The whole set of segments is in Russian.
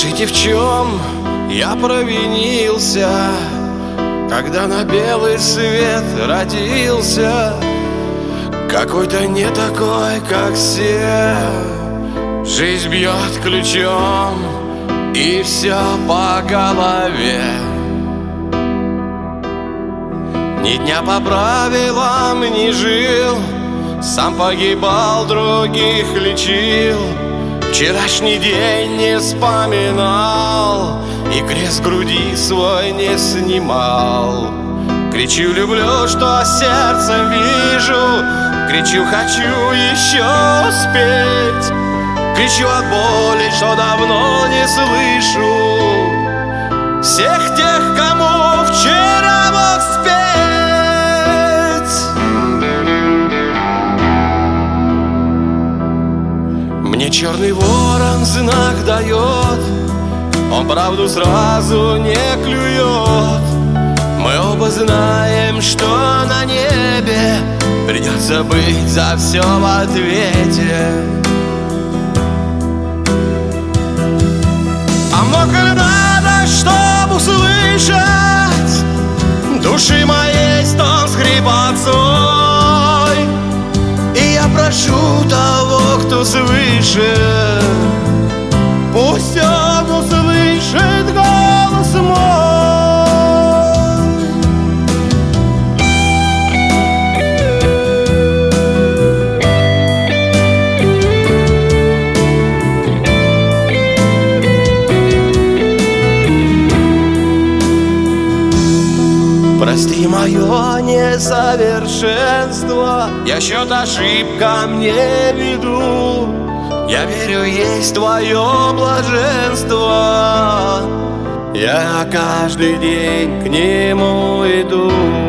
Скажите, в чем я провинился, когда на белый свет родился? Какой-то не такой, как все. Жизнь бьет ключом, и все по голове. Ни дня по правилам не жил, сам погибал, других лечил. Вчерашний день не вспоминал и крест груди свой не снимал. Кричу: люблю, что сердцем вижу, кричу: хочу еще успеть. Кричу от боли, что давно не слышу всех тех, кому вчера мог спеть. Мне черный ворон знак дает, он правду сразу не клюет. Мы оба знаем, что на небе придется быть за все в ответе. А много ли надо, чтобы услышать души моей стон скрипотцой? И я прошу того, кто свыше, пусть он услышит голос мой. Прости мое несовершенство, я счет ошибкам не веду. Я верю, есть твое блаженство, я каждый день к нему иду.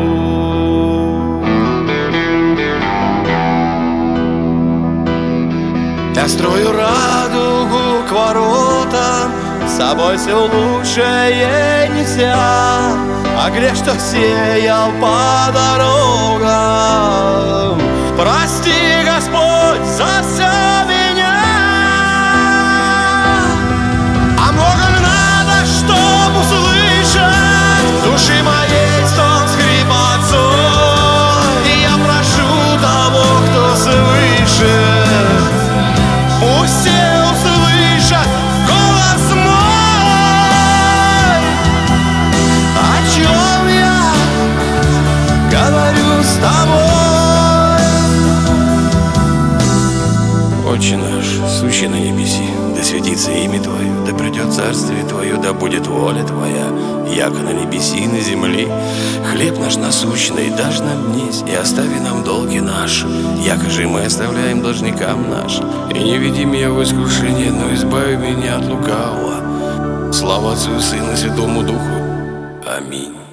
Я строю радугу к воротам, с собой все лучшее нельзя. А грех, что сеял по дорогам, прости, Господь, за все меня. А много ли надо, чтоб услышать души моей стон скрипотцой? И я прошу того, кто свыше, пусть все услышат голос мой. О чем я говорю с тобой? Отче наш, сущий на небеси, да светится имя Твое, да придет царствие Твое, да будет воля Твоя, яко на небеси и на земли. Хлеб наш насущный дашь нам днесь, и остави нам долги наши, яко же мы оставляем должникам нашим. И не веди меня в искушение, но избави меня от лукавого. Слава Отцу и Сыну и Святому Духу. Аминь.